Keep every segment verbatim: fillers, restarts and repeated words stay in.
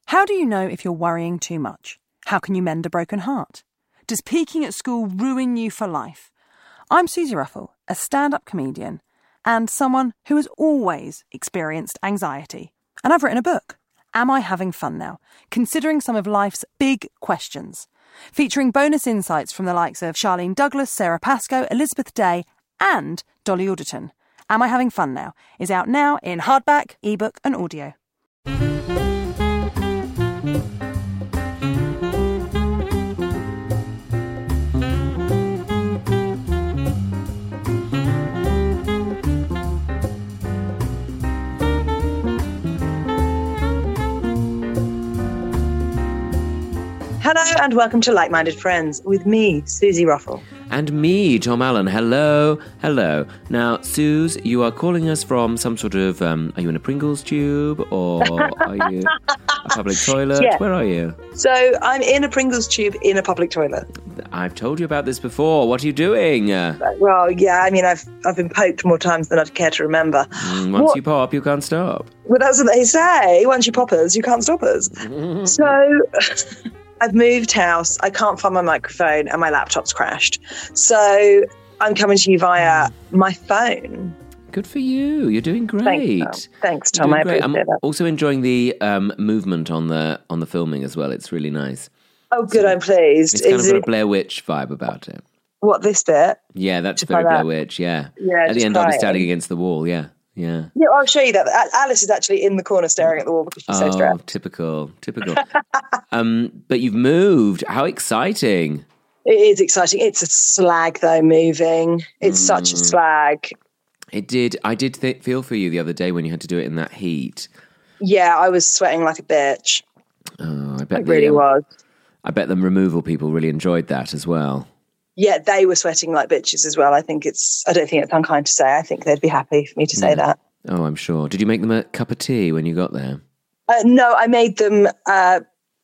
How do you know if you're worrying too much? How can you mend a broken heart? Does peaking at school ruin you for life? I'm Susie Ruffle, a stand-up comedian and someone who has always experienced anxiety. And I've written a book, Am I Having Fun Now? Considering some of life's big questions. Featuring bonus insights from the likes of Charlene Douglas, Sarah Pascoe, Elizabeth Day and Dolly Alderton. Am I Having Fun Now? Is out now in hardback, ebook and audio. Hello and welcome to Like-Minded Friends with me, Susie Ruffle. And me, Tom Allen. Hello, hello. Now, Suze, you are calling us from some sort of, um, are you in a Pringles tube or are you a public toilet? Yeah. Where are you? So I'm in a Pringles tube in a public toilet. I've told you about this before. What are you doing? Uh, Well, yeah, I mean, I've I've been poked more times than I'd care to remember. mm, once What- you pop, you can't stop. Well, that's what they say. Once you pop us, you can't stop us. So I've moved house. I can't find my microphone and my laptop's crashed. So I'm coming to you via my phone. Good for you. You're doing great. Thanks, Tom. Thanks, You're Tom. doing I great. appreciate I'm that. also enjoying the um, movement on the on the filming as well. It's really nice. Oh, good. I'm pleased. It's kind Is of got a it Blair Witch vibe about it. what, this bit? Yeah, that's Just very like that. Blair Witch, yeah. Yeah, At the just end, I'll be crying. standing against the wall, yeah, yeah. Yeah, I'll show you that. A- Alice is actually in the corner staring at the wall because she's so Oh, stressed. typical, typical. um, but you've moved. How exciting. It is exciting. It's a slag, though, moving. It's such Mm. a slag. It did, I did th- feel for you the other day when you had to do it in that heat. Yeah, I was sweating like a bitch. Oh, I bet It the, really um, was. I bet the removal people really enjoyed that as well. Yeah, they were sweating like bitches as well. I think it's, I don't think it's unkind to say. I think they'd be happy for me to say Yeah. that. Oh, I'm sure. Did you make them a cup of tea when you got there? Uh, no, I made them uh,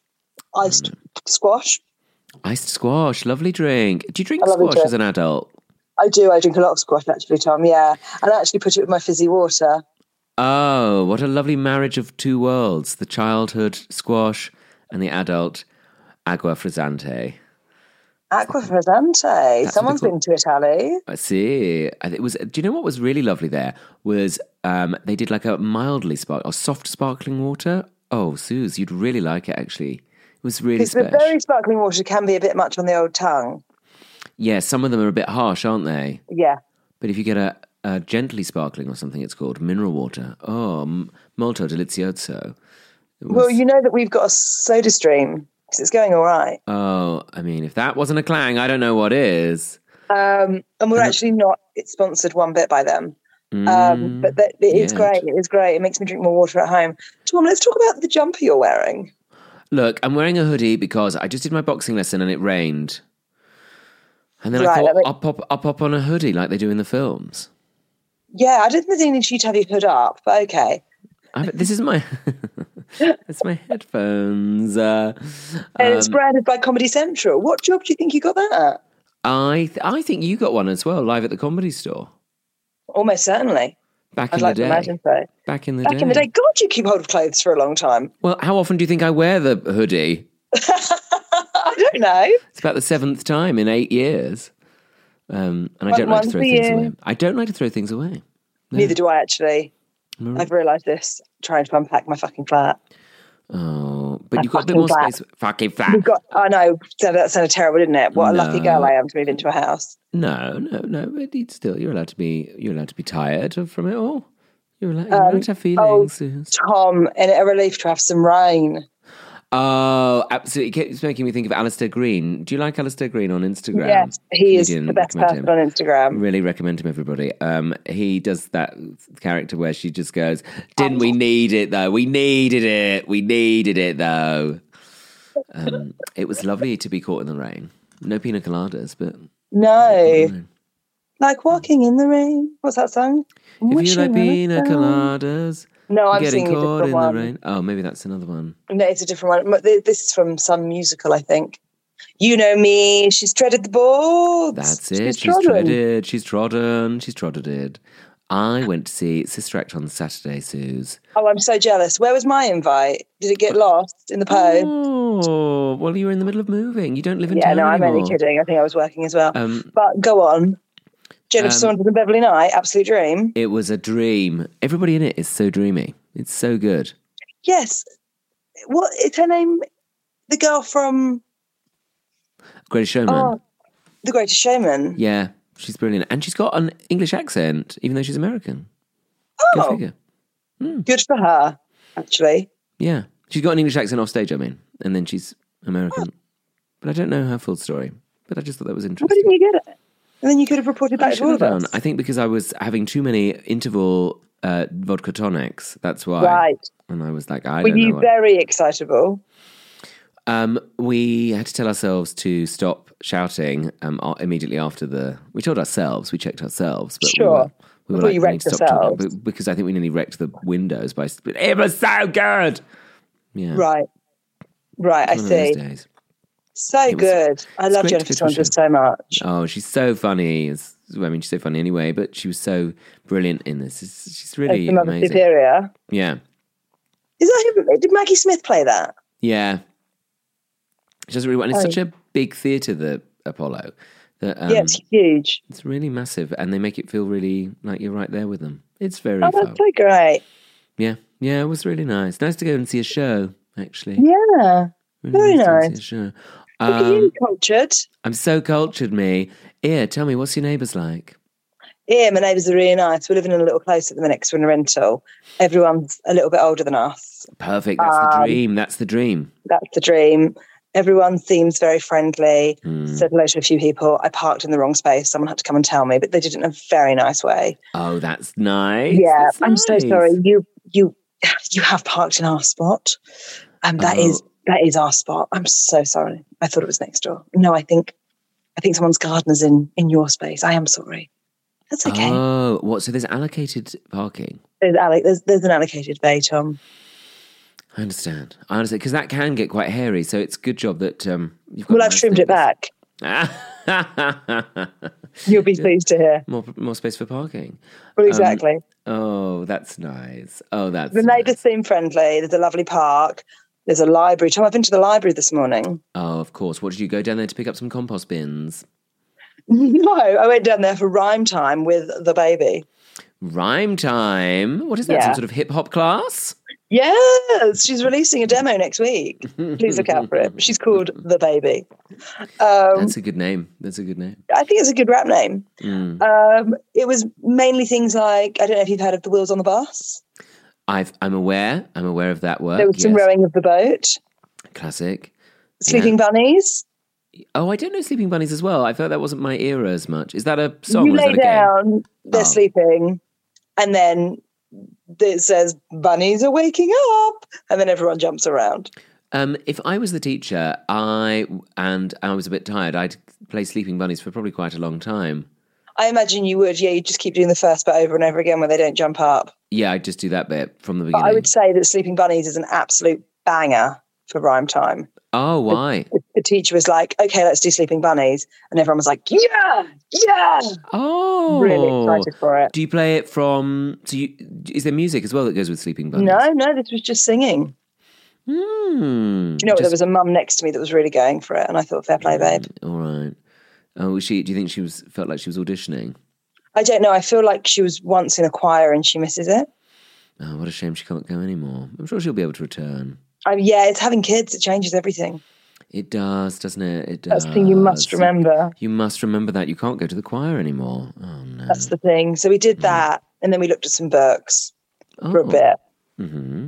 iced squash. Iced squash, lovely drink. Do you drink I love it squash too. as an adult? I do. I drink a lot of squash, actually, Tom. Yeah. And I actually put it with my fizzy water. Oh, what a lovely marriage of two worlds. The childhood squash and the adult agua frizzante. Aqua Frizzante. That's Someone's what been to Italy. I see. And it was. Do you know what was really lovely there? Was um, they did like a mildly spark or soft sparkling water. Oh, Suze, you'd really like it. Actually, it was really Because the special. very sparkling water can be a bit much on the old tongue. Yeah, some of them are a bit harsh, aren't they? Yeah. But if you get a, a gently sparkling or something, it's called mineral water. Oh, m- molto delizioso. It was- Well, you know that we've got a soda stream because it's going all right. Oh, I mean, if that wasn't a clang, I don't know what is. Um, and we're actually not it's sponsored one bit by them. Mm, Um, but that, it is yet. great. It is great. It makes me drink more water at home. Tom, let's talk about the jumper you're wearing. Look, I'm wearing a hoodie because I just did my boxing lesson and it rained. And then I Right, thought, that makes- I'll pop, I'll pop on a hoodie like they do in the films. Yeah, I didn't think they needed you to have your hood up, but okay. I, this is my, it's my headphones. Uh, And it's um, branded by Comedy Central. What job do you think you got that at? I, th- I think you got one as well, live at the Comedy Store. Almost certainly. Back I'd in like the to day. imagine so. Back in the Back day. in the day, God, you keep hold of clothes for a long time. Well, how often do you think I wear the hoodie? I don't know. It's about the seventh time in eight years. Um, and I One- don't like to one throw for things you. away. I don't like to throw things away. No. Neither do I, actually. Mm. I've realised this trying to unpack my fucking flat. Oh, but My you've got a bit fucking more flat. space. Fucking flat. We've got, I know, so that sounded terrible, didn't it? What a lucky No. girl I am to move into a house. No, no, no. But it's still, you're allowed to be. You're allowed to be tired of- from it all. You're allowed, you're allowed to have oh, feelings. Suze. Tom, and a relief to have some rain. Oh, absolutely! It's making me think of Alistair Green. Do you like Alistair Green on Instagram? Yes, he is Comedian, the best recommend person him. on Instagram. Really recommend him, everybody. Um, he does that character where she just goes, "Didn't we need it though? We needed it. We needed it though." Um, it was lovely to be caught in the rain. No pina coladas, but No. Like walking in the rain. What's that song? if you Wishing like on a pina star. coladas, No, I'm getting singing a caught different in one. the rain. Oh, maybe that's another one. No, it's a different one. Th- This is from some musical, I think. You know me. She's treaded the boards. That's it. She's, trodden. treaded. She's trodden. She's trotted. I went to see Sister Act on Saturday, Suze. Oh, I'm so jealous. Where was my invite? Did it get lost in the post? Oh, well, you were in the middle of moving. You don't live in Yeah, town no, I'm anymore. only kidding. I think I was working as well. Um, but go on. Jennifer um, Saunders and Beverly Knight, absolute dream. It was a dream. Everybody in it is so dreamy. It's so good. Yes. What is her name? The girl from Greatest Showman. Oh, The Greatest Showman. Yeah, she's brilliant. And she's got an English accent, even though she's American. Good Oh, figure. Mm. good for her, actually. Yeah. She's got an English accent off stage, I mean. And then she's American. Oh. But I don't know her full story. But I just thought that was interesting. Why didn't you get it? And then you could have reported back to all of us. I think because I was having too many interval uh, vodka tonics. That's why. Right. And I was like, I Were don't know. Were you what... very excitable? Um, we had to tell ourselves to stop shouting um, immediately after the... We told ourselves, we checked ourselves. But sure. We were, we were Before like, you we wrecked need to stop talking, yourselves. but- because I think we nearly wrecked the windows by... It was so good! Yeah. Right. Right, I One of see. those days. So was- good. I love great to Jennifer go to a Saunders show. so much. Oh, she's so funny. It's, I mean, she's so funny anyway, but she was so brilliant in this. It's, she's really As the Mother amazing. Superior. Yeah. Is that who, did Maggie Smith play that? Yeah. She does really well. And it's Oh. such a big theatre, the Apollo. That, um, yeah, it's huge. It's really massive, and they make it feel really like you're right there with them. It's very Oh, fun. that's so great. Yeah, yeah, it was really nice. Nice to go and see a show, actually. Yeah, Really very to go and nice. see a show. Look at you, Um, cultured. I'm so cultured, me. Yeah, tell me, what's your neighbours like? Yeah, my neighbours are really nice. We're living in a little place at the minute because we're in a rental. Everyone's a little bit older than us. Perfect. That's the Um, dream. That's the dream. That's the dream. Everyone seems very friendly. Hmm. Said hello to a few people. I parked in the wrong space. Someone had to come and tell me, but they did it in a very nice way. Oh, that's nice. Yeah, That's I'm so nice. sorry. You you you have parked in our spot. And that Oh. is that is our spot. I'm so sorry. I thought it was next door. No, I think I think someone's gardener's in in your space. I am sorry. That's okay. Oh, what? So there's allocated parking. There's, alloc- there's there's an allocated bay, Tom. I understand. I understand because that can get quite hairy. So it's a good job that um, you've got. Well, I've nice trimmed it back. things. You'll be pleased to hear. more more space for parking. Well, exactly. Oh, that's nice. Oh, that's the nice. neighbours seem friendly. There's a lovely park. There's a library. Tom, I've been to the library this morning. Oh, of course. What did you go down there to pick up some compost bins? No, I went down there for rhyme time with the baby. Rhyme time. What is that? Yeah. Some sort of hip hop class? Yes, she's releasing a demo next week. Please look out for it. She's called The Baby. Um, That's a good name. That's a good name. I think it's a good rap name. Mm. Um, it was mainly things like, I don't know if you've heard of The Wheels on the Bus. I've, I'm aware. I'm aware of that work. There was some yes. rowing of the boat. Classic. Sleeping Bunnies. Oh, I don't know Sleeping Bunnies as well. I felt that wasn't my era as much. Is that a song You or is lay that a game? down, they're Oh. sleeping, and then it says, bunnies are waking up, and then everyone jumps around. Um, if I was the teacher, I and I was a bit tired, I'd play Sleeping Bunnies for probably quite a long time. I imagine you would, yeah, you just keep doing the first bit over and over again where they don't jump up. Yeah, I'd just do that bit from the But beginning. I would say that Sleeping Bunnies is an absolute banger for rhyme time. Oh, why? The, the teacher was like, okay, let's do Sleeping Bunnies. And everyone was like, yeah, yeah. Oh, Really excited for it. Do you play it from? So, you, is there music as well that goes with Sleeping Bunnies? No, no, this was just singing. Hmm. Do you know what? There Just- was a mum next to me that was really going for it. And I thought, fair play, babe. All right. Oh, was she? Do you think she was felt like she was auditioning? I don't know. I feel like she was once in a choir and she misses it. Oh, what a shame she can't go anymore. I'm sure she'll be able to return. Um, yeah, it's having kids. It changes everything. It does, doesn't it? It does. That's the thing you must remember. You must remember that you can't go to the choir anymore. Oh no. That's the thing. So we did that. And then we looked at some books for a Oh. bit. Mm-hmm.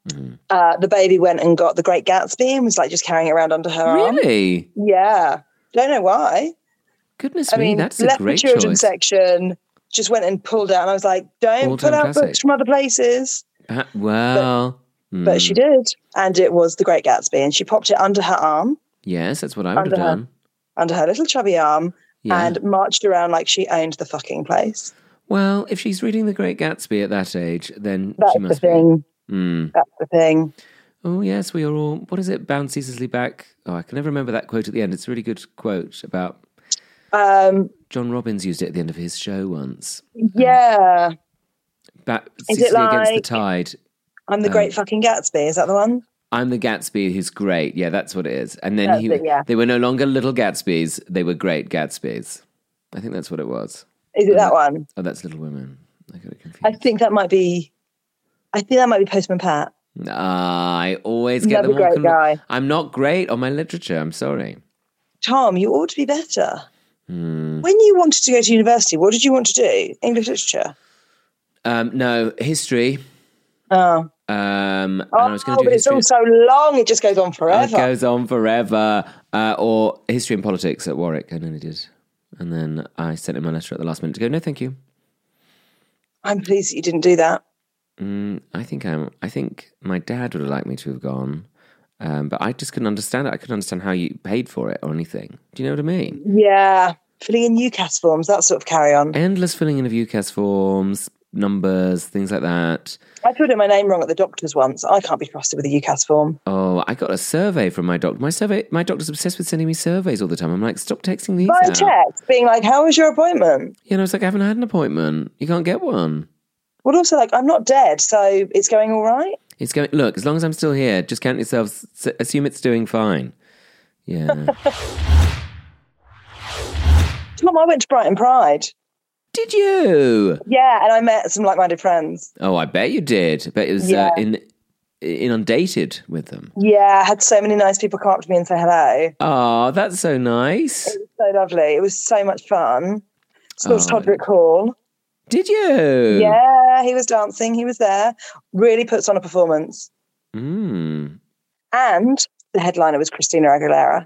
Uh, the baby went and got The Great Gatsby and was like just carrying it around under her arm. Really? Yeah. Don't know why. Goodness I me, mean, that's a left the great children's choice. section, just went and pulled out. And I was like, don't All-time pull out classic. books from other places. Ah, well, But mm, she did. And it was The Great Gatsby. And she popped it under her arm, yes, that's what I would have under her. done. under her little chubby arm, Yeah. and marched around like she owned the fucking place. Well, if she's reading The Great Gatsby at that age, then That's she the must be. thing. Mm. That's the thing. Oh, yes, we are all. What is it? Bound ceaselessly back. Oh, I can never remember that quote at the end. It's a really good quote about. Um, John Robbins used it at the end of his show once. yeah. Ba- Is Sicily it like Against the Tide. I'm the Great Fucking Gatsby? Is that the one? I'm the Gatsby who's great. Yeah, that's what it is. And then That's he, it, yeah. they were no longer little Gatsbys. They were great Gatsbys. I think that's what it was. Is it Oh, that one? Oh, that's Little Women. I got it confused. I think that might be. I think that might be Postman Pat. Ah, I always get Another them all. great con- guy. I'm not great on my literature. I'm sorry. Tom, you ought to be better. Hmm. When you wanted to go to university, what did you want to do? English literature? Um, no, history. Oh. Um, and Oh, I was going to do but it's history. all so long, it just goes on It forever. goes on forever. Uh, or history and politics at Warwick. I nearly did. And then I sent in my letter at the last minute to go, no, thank you. I'm pleased that you didn't do that. Mm, I think I'm. I think my dad would have liked me to have gone, um, but I just couldn't understand it. I couldn't understand how you paid for it or anything. Do you know what I mean? Yeah. Filling in UCAS forms, that sort of carry on. Endless filling in of UCAS forms, numbers, things like that. I filled in my name wrong at the doctor's once. I can't be trusted with a UCAS form. Oh, I got a survey from my doctor. My survey. My doctor's obsessed with sending me surveys all the time. I'm like, stop texting these By out. text, being like, how was your appointment? You know, it's like I haven't had an appointment. You can't get one. Well, also, like, I'm not dead, so it's going all right. It's going. Look, as long as I'm still here, just count yourselves. s- Assume it's doing fine. Yeah. Tom, I went to Brighton Pride. Did you? Yeah, and I met some like-minded friends. Oh, I bet you did. I bet it was Yeah. uh, in inundated with them. Yeah, I had so many nice people come up to me and say hello. Oh, that's so nice. It was so lovely. It was so much fun. Saw Oh. Todrick Hall. Did you? Yeah, he was dancing. He was there. Really puts on a performance. Mm. And the headliner was Christina Aguilera.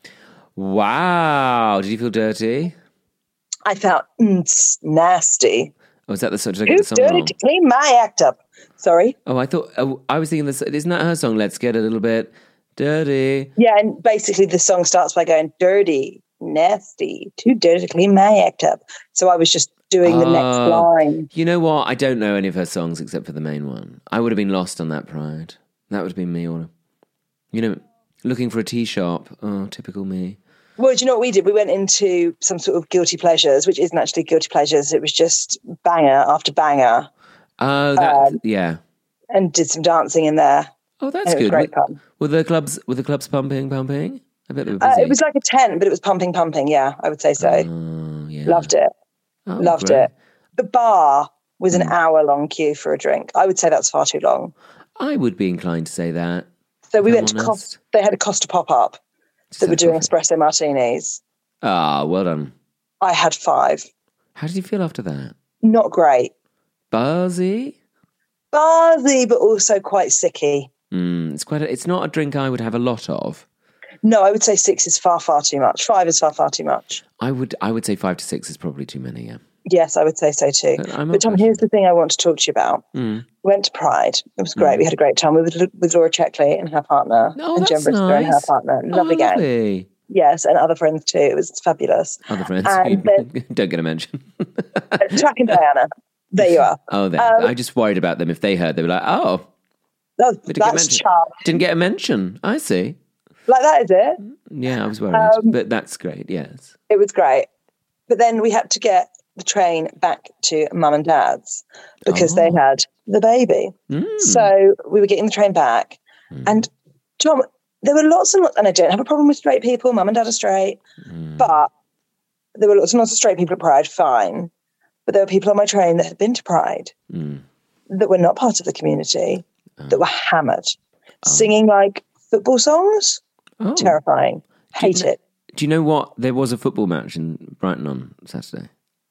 Wow. Did you feel dirty? I felt mm, nasty. Oh, is that the song? Did I get the Who's song dirty wrong? to clean my act up? Sorry. Oh, I thought oh, I was thinking this. Isn't that her song? Let's get a little bit dirty. Yeah, and basically the song starts by going dirty, nasty, too dirty to clean my act up. So I was just doing the next Oh. line. You know what? I don't know any of her songs except for the main one. I would have been lost on that Pride. That would have been me. All, you know, looking for a tea shop. Oh, typical me. Well, do you know what we did? We went into some sort of guilty pleasures, which isn't actually guilty pleasures. It was just banger after banger, Oh, that Um, yeah. and did some dancing in there. Oh, that's And it was good. great Were, fun. were the clubs were the clubs pumping, pumping? I bet they were Uh, busy. it was like a tent, but it was pumping, pumping. Yeah, I would say so. Oh, yeah. Loved it. Oh, Loved great. it. The bar was an Mm. hour long queue for a drink. I would say that's far too long. I would be inclined to say that. So we if I'm went to honest. Costa. They had a Costa pop up Just that were had doing coffee. espresso martinis. Ah, well done. I had five. How did you feel after that? Not great. Buzzy? Barzy, but also quite sicky. Mm, it's quite. A, it's not a drink I would have a lot of. No, I would say six is far, far too much. Five is far, far too much. I would. I would say five to six is probably too many. Yeah. Yes, I would say so too. But I'm But Tom, here's the thing I want to talk to you about. Mm. We went to Pride. It was great. Mm. We had a great time. We were with, with Laura Checkley and her partner, Oh, and Jen that's Brister and her nice. partner. Oh, Lovely gang. lovely. Yes, and other friends too. It was fabulous. Other friends And who don't get a mention. Uh, Jack and Diana. There you are. Oh, there. Um, I just worried about them. If they heard, they were like, "Oh, That, we didn't get that's mentioned. charm. Didn't get a mention." I see. Like that is it. Yeah, I was worried, Um, but that's great. Yes. It was great. But then we had to get the train back to mum and dad's because they Oh. had the baby. Mm. So we were getting the train back. Mm. And Tom, there were lots and lots, and I don't have a problem with straight people. Mum and dad are straight. Mm. But there were lots and lots of straight people at Pride, fine. But there were people on my train that had been to Pride Mm. that were not part of the community, that were hammered, Oh. singing like football songs. Oh. Terrifying. Do you Hate kn- it. Do you know what? There was a football match in Brighton on Saturday.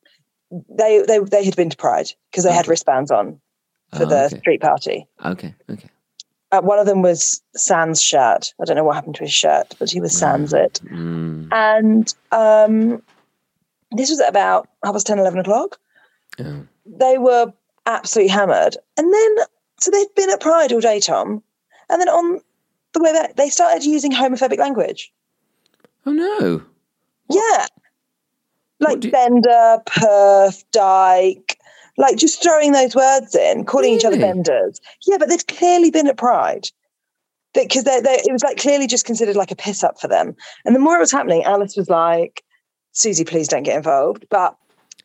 They they they had been to Pride because they had Okay. wristbands on for Oh, the okay. street party. Okay. Okay. Uh, one of them was Sans' shirt. I don't know what happened to his shirt, but he was Sans it. Mm. And um, this was at about half past ten, eleven o'clock. Oh. They were absolutely hammered. And then, so they'd been at Pride all day, Tom. And then on the way back, they started using homophobic language. Oh no. Yeah. Like What do you- bender, perf, dyke, like just throwing those words in, calling each other Really? benders. Yeah, but they'd clearly been at Pride. Because they, they, it was like clearly just considered like a piss up for them. And the more it was happening, Alice was like, Susie, please don't get involved. But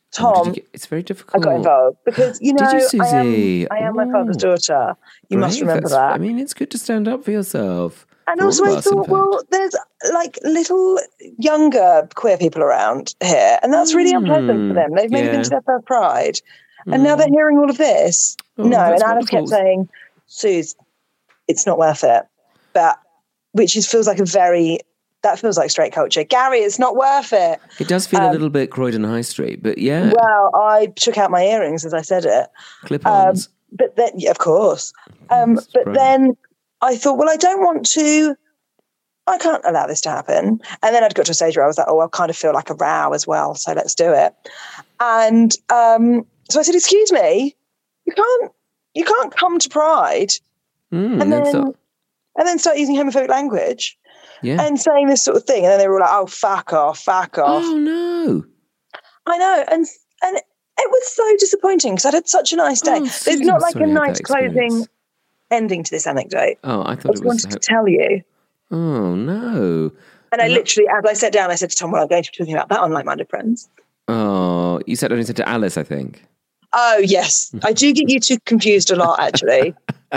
Tom, Get, it's very I difficult. got involved because, you know, Did you, I am, Susie? I am my father's Oh, daughter. You must brave. remember That's- that. I mean, it's good to stand up for yourself. And For also, all of I us, in thought, fact. well, there's like little younger queer people around here, and that's really unpleasant for them. They've maybe yeah. been to their first pride, and now they're hearing all of this. Oh, no, and that's Alice kept wonderful. saying, Suze, it's not worth it. But, which is, feels like a very, that feels like straight culture. Gary, it's not worth it. It does feel a Um, little bit Croydon High Street, but yeah, Well, I took out my earrings as I said it. clip-ons. Um, but then, yeah, of course. Um, That's but right. then I thought, well, I don't want to, I can't allow this to happen. And then I'd got to a stage where I was like, oh, I kind of feel like a row as well, so let's do it. And um, so I said, excuse me, you can't, you can't come to Pride Mm, and that's then not- and then start using homophobic language yeah. and saying this sort of thing. And then they were all like, oh, fuck off, fuck off. Oh no! I know, and and it was so disappointing because I'd had such a nice day. Oh, There's Susan, not I'm like sorry a you had nice that closing experience. ending to this anecdote. Oh, I I thought just it was. wanted to tell you. Oh no! And I Well, that- literally, as I sat down, I said to Tom, well, I'm going to be talking about that on Like-Minded Friends. Oh, you said only said to Alice, I think. Oh, yes. I do get you two confused a lot, actually.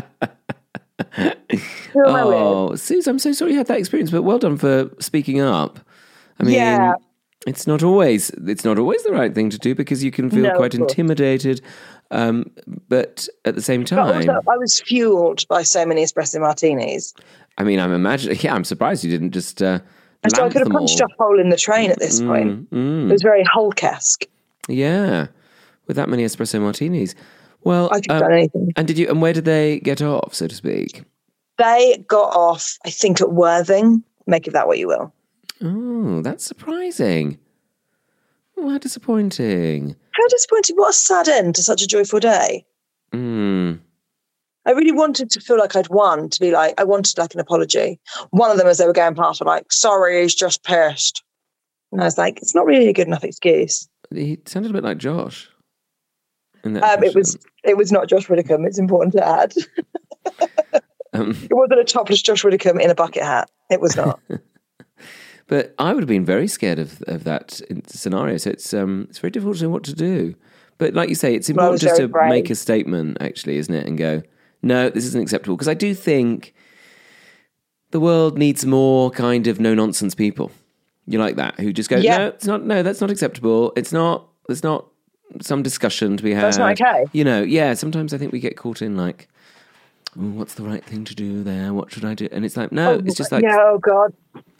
Who am I with? Oh, Suze, I'm so sorry you had that experience, but well done for speaking up. I mean, Yeah. it's not always it's not always the right thing to do because you can feel No, of quite course. intimidated. Um, but at the same But time, also, I was fueled by so many espresso martinis. I mean, I'm imagining. Yeah, I'm surprised you didn't just. Uh, And so I lamp could have them punched all. a hole in the train at this point. Mm, It was very Hulk-esque. yeah, with that many espresso martinis. Well, I could um, have done anything. and did you? And where did they get off, so to speak? They got off, I think, at Worthing. Make of that what you will. Oh, that's surprising. Oh, how disappointing. How disappointing. What a sad end to such a joyful day. Mm. I really wanted to feel like I'd won, to be like, I wanted like an apology. One of them, as they were going past, were like, sorry, he's just pissed. And I was like, it's not really a good enough excuse. He sounded a bit like Josh. In that Um, it was impression. it was not Josh Widdicombe, it's important to add. Um, It wasn't a topless Josh Widdicombe in a bucket hat. It was not. but I would have been very scared of, of that in- scenario. So it's um it's very difficult to know what to do. But like you say, it's Well, I important was just very to brave. make a statement, actually, isn't it? And go, no, this isn't acceptable. Because I do think the world needs more kind of no nonsense people. You like that? Who just go, Yeah. no, it's not. No, that's not acceptable. It's not. There's not some discussion to be had. That's not okay. You know, yeah. Sometimes I think we get caught in like, oh, what's the right thing to do there? What should I do? And it's like, no, it's just like, yeah, oh God.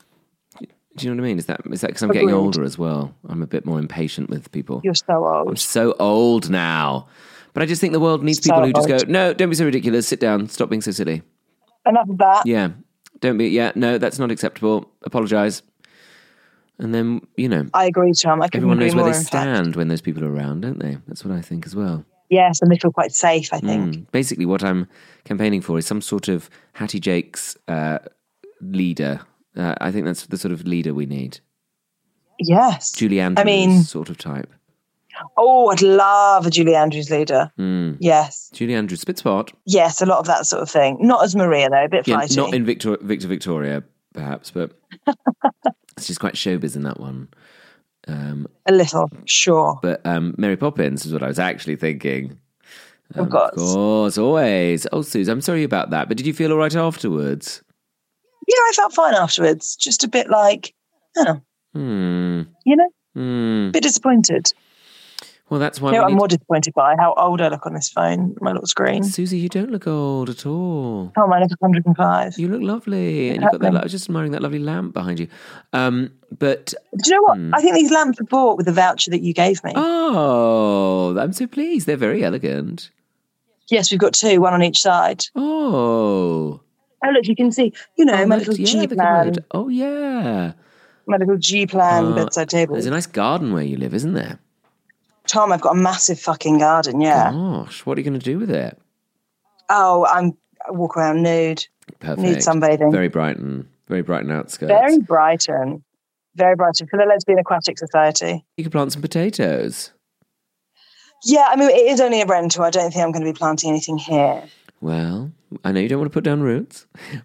do you know what I mean? Is that is that because I'm getting Agreed. older as well? I'm a bit more impatient with people. You're so I'm old. so old now. But I just think the world needs So people who just go, old. no, don't be so ridiculous. Sit down. Stop being so silly. Enough of that. Yeah. Don't be, yeah, no, that's not acceptable. Apologise. And then, you know, I agree, Tom. I couldn't everyone knows agree where more, they in fact. stand when those people are around, don't they? That's what I think as well. Yes, and they feel quite safe, I think. Mm. Basically, what I'm campaigning for is some sort of Hattie Jakes uh, leader. Uh, I think that's the sort of leader we need. Yes. Julie Andrews mean- sort of type. Oh, I'd love a Julie Andrews leader. Mm. Yes. Julie Andrews, Spitspot. Yes, a lot of that sort of thing. Not as Maria, though, a bit Yeah, flighty. not in Victor, Victor Victoria, perhaps, but she's quite showbiz in that one. Um, A little, sure. but um, Mary Poppins is what I was actually thinking. Um, Of course. Of course, always. Oh, Suze, I'm sorry about that. But did you feel all right afterwards? Yeah, I felt fine afterwards. Just a bit like, oh, Hmm. you know, Hmm. a bit disappointed. Well, that's why You know, we what I'm need... more disappointed by how old I look on this phone, my little screen. Susie, you don't look old at all. Oh, mine is one hundred and five. You look lovely. And you've got that... happening? I was just admiring that lovely lamp behind you. Um, but... Do you know what? Hmm. I think these lamps were bought with the voucher that you gave me. Oh, I'm so pleased. They're very elegant. Yes, we've got two, one on each side. Oh. Oh, look, you can see, you know, Oh, my look, little yeah, G the plan, cupboard. Oh, yeah. my little G plan Uh, bedside table. There's a nice garden where you live, isn't there? Tom, I've got a massive fucking garden, yeah. Gosh, what are you going to do with it? Oh, I'm I walk around nude, Perfect. nude sunbathing. Very Brighton. Very Brighton outskirts. Very Brighton. Very Brighton for the Lesbian Aquatic Society. You could plant some potatoes. Yeah, I mean, it is only a rental. I don't think I'm going to be planting anything here. Well, I know you don't want to put down roots,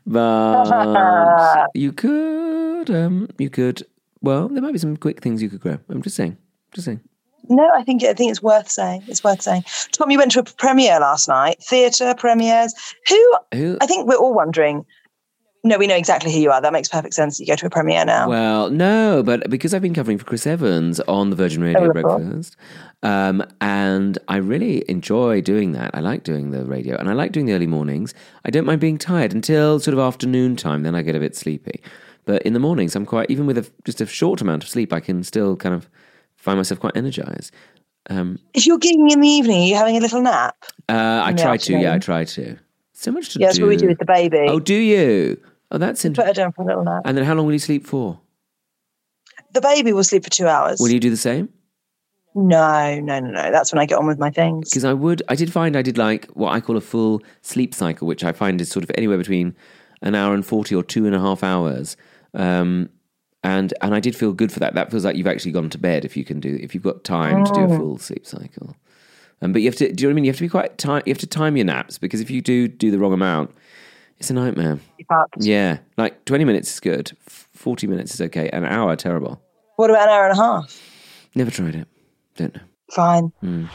but you could, um, you could, well, there might be some quick things you could grow. I'm just saying, just saying. No, I think I think it's worth saying. It's worth saying. Tom, you went to a premiere last night. Theatre premieres. Who? Who? I think we're all wondering. No, we know exactly who you are. That makes perfect sense. You go to a premiere now. Well, no, but because I've been covering for Chris Evans on the Virgin Radio Oh, Breakfast, um, and I really enjoy doing that. I like doing the radio, and I like doing the early mornings. I don't mind being tired until sort of afternoon time. Then I get a bit sleepy. But in the mornings, I'm quite, even with a, just a short amount of sleep, I can still kind of find myself quite energized. Um, if you're gigging in the evening, are you having a little nap? Uh, I In the try to, yeah, I afternoon? try to. So much to Yeah, that's do. what we do with the baby. Oh, do you? Oh, that's Put interesting. her down for a little nap. And then how long will you sleep for? The baby will sleep for two hours. Will you do the same? No, no, no, no. That's when I get on with my things. Because I would, I did find I did like what I call a full sleep cycle, which I find is sort of anywhere between an hour and forty or two and a half hours. Um, and and I did feel good for that. That feels like you've actually gone to bed if you can do, if you've got time to do a full sleep cycle. Um, but you have to, do you know what I mean? You have to be quite time. You have to time your naps, because if you do do the wrong amount, it's a nightmare. Yeah, like twenty minutes is good, forty minutes is okay, an hour terrible. What about an hour and a half? Never tried it. Don't know. Fine. Mm.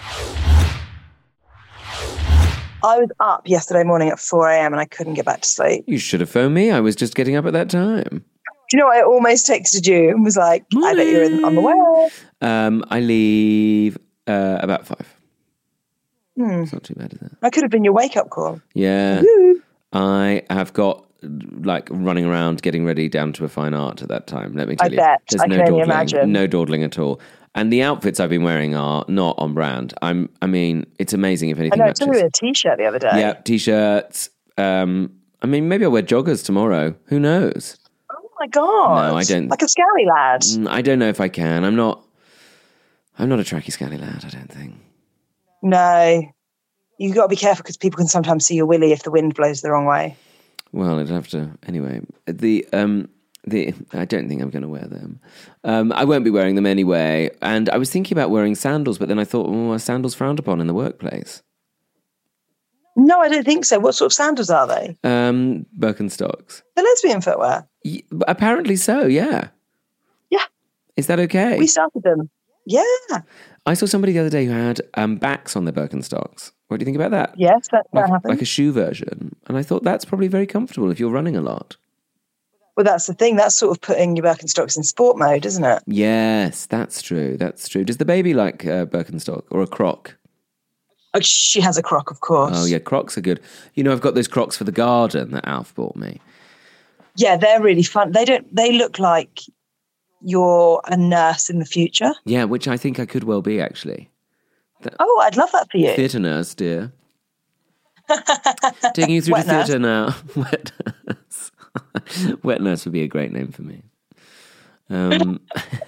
I was up yesterday morning at four a.m. and I couldn't get back to sleep. You should have phoned me. I was just getting up at that time. Do you know, I almost texted you and was like, I bet you're in, on the way. Um, I leave uh, about five. Hmm. It's not too bad, is it? I could have been your wake-up call. Yeah. Woo. I have got like running around getting ready down to a fine art at that time. Let me tell I you. bet. There's I no can only dawdling. imagine. No dawdling at all. And the outfits I've been wearing are not on brand. I'm. I mean, it's amazing if I anything know, I matches. saw you in a T-shirt the other day. Yeah, t-shirts. Um, I mean, maybe I'll wear joggers tomorrow. Who knows? Oh my God. No, I don't- Like a scally lad. Mm, I don't know if I can. I'm not. I'm not a tracky scally lad, I don't think. No. You've got to be careful because people can sometimes see your willy if the wind blows the wrong way. Well, I'd have to anyway. The um, the I don't think I'm going to wear them. Um, I won't be wearing them anyway. And I was thinking about wearing sandals, but then I thought, oh, are sandals frowned upon in the workplace? No, I don't think so. What sort of sandals are they? Um, Birkenstocks. The lesbian footwear. Y- apparently so. Yeah. Yeah. Is that okay? We started them. Yeah. I saw somebody the other day who had um, backs on their Birkenstocks. What do you think about that? Yes, that, that Like, happens. like a shoe version. And I thought that's probably very comfortable if you're running a lot. Well, that's the thing. That's sort of putting your Birkenstocks in sport mode, isn't it? Yes, that's true. That's true. Does the baby like uh, Birkenstock or a Croc? Oh, she has a Croc, of course. Oh, yeah, Crocs are good. You know, I've got those Crocs for the garden that Alf bought me. Yeah, they're really fun. They don't. They look like you're a nurse in the future. Yeah, which I think I could well be, actually. Oh, I'd love that for you. Theatre nurse, dear. Taking you through Wet the nurse. theatre now. Wet nurse. Wet nurse would be a great name for me. Um,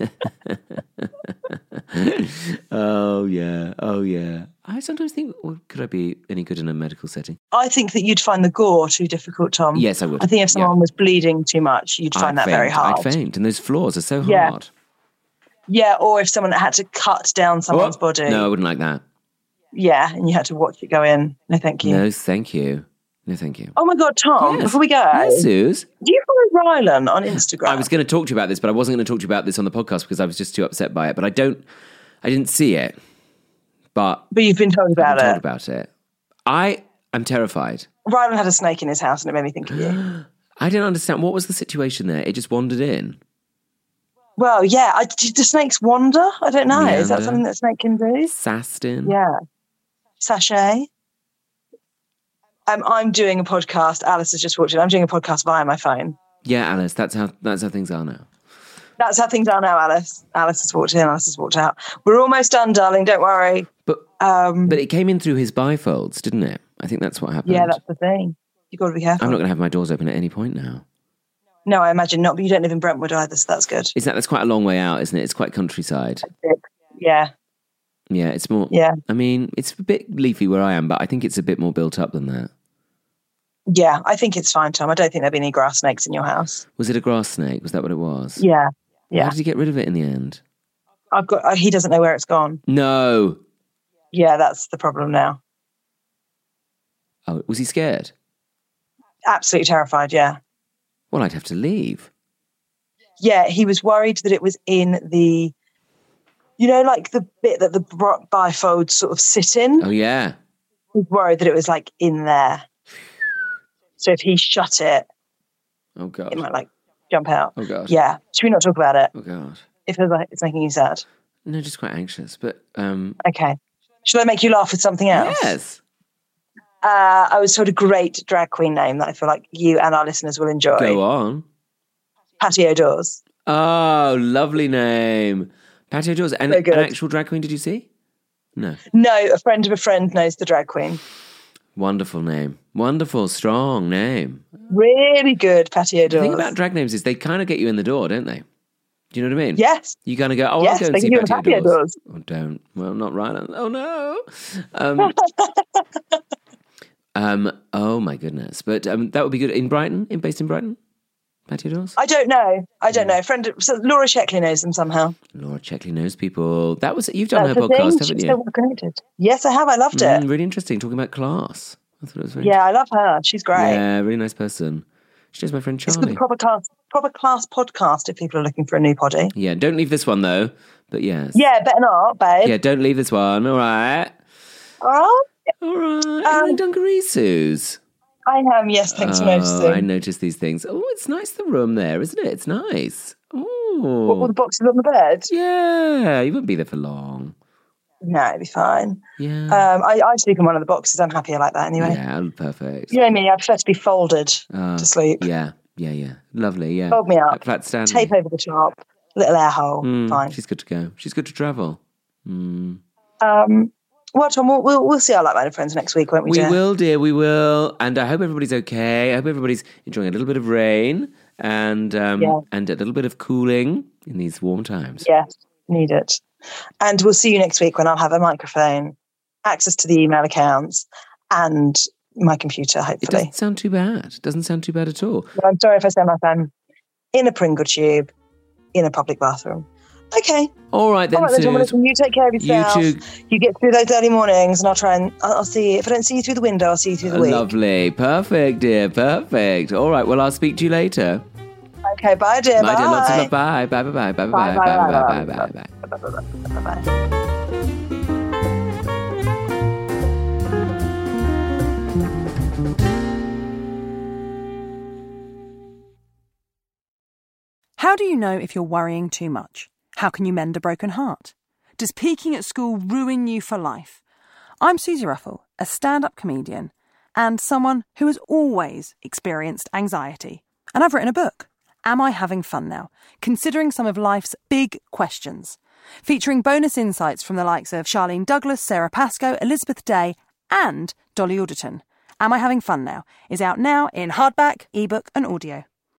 oh, yeah. Oh, yeah. I sometimes think, well, could I be any good in a medical setting? I think that you'd find the gore too difficult, Tom. Yes, I would. I think if someone Yeah. was bleeding too much, you'd find I'd that very faint. hard. I'd faint. And those floors are so Yeah. hard. Yeah, or if someone had to cut down someone's Oh, body. No, I wouldn't like that. Yeah, and you had to watch it go in. No, thank you. No, thank you. No, thank you. Oh my God, Tom, Yes. before we go, Yes, Suze. do you follow Rylan on Instagram? I was going to talk to you about this, but I wasn't going to talk to you about this on the podcast because I was just too upset by it. But I don't, I didn't see it. But But you've been told I've about been it. told about it. I am terrified. Rylan had a snake in his house and it made me think of you. I didn't understand. What was the situation there? It just wandered in. Well, yeah, I, do the snakes wander? I don't know. Is that Meander. something that a snake can do? Sassed in. Yeah. Sachet. Um, I'm doing a podcast. Alice has just watched it. I'm doing a podcast via my phone. Yeah, Alice. That's how. That's how things are now. That's how things are now, Alice. Alice has walked in. Alice has walked out. We're almost done, darling. Don't worry. But Um, but it came in through his bifolds, didn't it? I think that's what happened. yeah, that's the thing. You've got to be careful. I'm not going to have my doors open at any point now. No, I imagine not. But you don't live in Brentwood either, so that's good. Is that that's quite a long way out, isn't it? It's quite countryside. Yeah, Yeah, it's more. yeah, I mean, it's a bit leafy where I am, but I think it's a bit more built up than that. yeah. I think it's fine, Tom. I don't think there'll be any grass snakes in your house. Was it a grass snake? Was that what it was? Yeah, How yeah. did he get rid of it in the end? I've got. Uh, he doesn't know where it's gone. No. Yeah, that's the problem now. Oh, was he scared? Absolutely terrified. Yeah, Well, I'd have to leave. yeah. He was worried that it was in the You know, like the bit that the bifolds sort of sit in? Oh, yeah. I was worried that it was like in there. So if he shut it, oh, God. it might like jump out. Oh, God. Yeah. Should we not talk about it? Oh, God. If it's, like, it's making you sad. No, just quite anxious. But, um... okay. Should I make you laugh with something else? Yes. Uh, I was told a great drag queen name that I feel like you and our listeners will enjoy. Go on. Patio Doors. Oh, lovely name. Patio Doors. And an actual drag queen, did you see? No. No, a friend of a friend knows the drag queen. Wonderful name. Wonderful, strong name. Really good, Patio Doors. The thing about drag names is they kind of get you in the door, don't they? Do you know what I mean? Yes. You kind of go, oh, yes, I'll go and see Patio, Patio Doors. Doors. Oh, don't. Well, not right. Oh, no. Um, um, oh, my goodness. But um, that would be good. In Brighton? In Based in Brighton? Patio Doors? I don't know. I don't know. Friend, so Laura Sheckley knows them somehow. Laura Sheckley knows people. That was You've done That's her podcast, thing. haven't She's you? so well connected. Yes, I have. I loved Mm, it. really interesting. Talking about class. I thought it was very Yeah, I love her. She's great. Yeah, really nice person. She knows my friend Charlie. It's the proper class, proper class podcast if people are looking for a new poddy. Yeah, don't leave this one though. But yes. Yeah, better not, babe. Yeah, don't leave this one. All right. Oh, All right. Um, Are you in dungarees, Suze? I am. Yes, thanks for Oh, noticing. I noticed these things. Oh, it's nice the room there, isn't it? It's nice. What, Oh. all the boxes on the bed? Yeah, you won't be there for long. No, it'll be fine. Yeah. Um, I, I sleep in one of the boxes. I'm happier like that anyway. Yeah, perfect. You know me, I prefer to be folded Oh, to sleep. Yeah, yeah, yeah. Lovely, yeah. Fold me up. Like flat standing. Tape over the top. Little air hole. Mm, Fine. She's good to go. She's good to travel. Mm. Um, well, Tom, we'll, we'll, we'll see our like-minded friends next week, won't we, We dear? will, dear, we will. And I hope everybody's okay. I hope everybody's enjoying a little bit of rain and um, Yeah. and a little bit of cooling in these warm times. Yes, need it. And we'll see you next week when I'll have a microphone, access to the email accounts, and my computer, It hopefully. doesn't sound too bad. It doesn't sound too bad at all. But I'm sorry if I sound like I'm in a Pringle tube, in a public bathroom. Okay. All right then, All right, then, Tom, Suze. listen, you take care of yourself. You too. You get through those early mornings, and I'll try and I'll, I'll see you. If I don't see you through the window, I'll see you through the week. Lovely. Perfect, dear. Perfect. All right. Well, I'll speak to you later. Okay, bye, dear. Bye, Bye. dear. Lots of love. Bye. Bye, bye, bye, bye, bye, bye, bye, bye, bye, bye, bye. Bye-bye. How do you know if you're worrying too much? How can you mend a broken heart? Does peaking at school ruin you for life? I'm Susie Ruffle, a stand-up comedian and someone who has always experienced anxiety. And I've written a book, Am I Having Fun Now? Considering some of life's big questions. Featuring bonus insights from the likes of Charlene Douglas, Sarah Pascoe, Elizabeth Day and Dolly Alderton. Am I Having Fun Now? Is out now in hardback, ebook and audio.